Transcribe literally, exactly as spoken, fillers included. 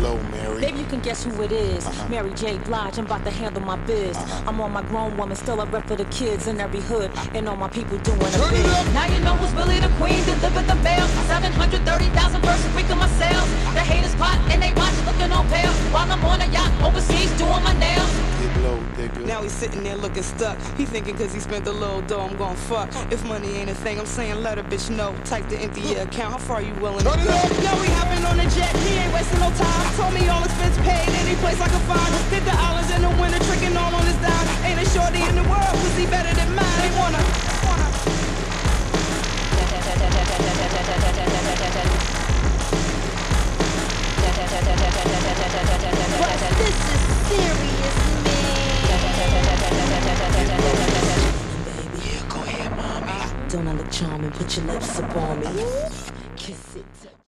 low, Mary. Maybe you can guess who it is. Uh-huh. Mary J. Blige, I'm about to handle my biz. Uh-huh. I'm on my grown woman, still a rep for the kids in every hood, and all my people doing a Turn it bid. up. Now you know who's really the queen, delivered the mail. seven hundred thirty thousand versus week of my sales. The haters plot and they watch looking on pale. While I'm on a yacht overseas doing my nails. Get low, nigga. Now he's sitting there looking stuck. He thinking cause he spent a little dough, I'm gon' fuck. If money ain't a thing, I'm saying let a bitch know. Type to empty your account, how far you willing to Turn it go? up. Now we hopping on a jet, he ain't wasting no time. Told me all expense paid, any place I can find. Hit the islands in the winter, tricking all on his dime. Ain't a shorty in the world, cause he better than mine. They wanna, wanna. But this is serious, Baby, go ahead, mommy. Don't I look charming? Put your lips up on me. Kiss it.